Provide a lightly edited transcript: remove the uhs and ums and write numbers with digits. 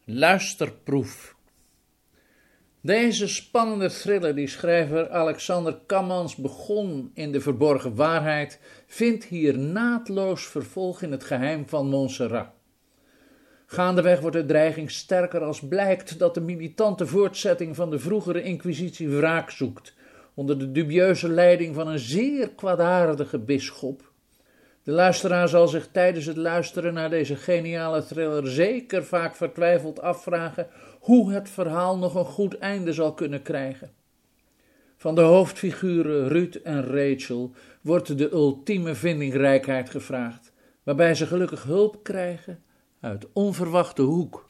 Luisterproef. Deze spannende thriller die schrijver Alexander Cammans begon in De Verborgen Waarheid, vindt hier naadloos vervolg in Het Geheim van Montserrat. Gaandeweg wordt de dreiging sterker als blijkt dat de militante voortzetting van de vroegere inquisitie wraak zoekt, onder de dubieuze leiding van een zeer kwaadaardige bisschop. De luisteraar zal zich tijdens het luisteren naar deze geniale thriller zeker vaak vertwijfeld afvragen hoe het verhaal nog een goed einde zal kunnen krijgen. Van de hoofdfiguren Ruud en Rachel wordt de ultieme vindingrijkheid gevraagd, waarbij ze gelukkig hulp krijgen uit onverwachte hoek.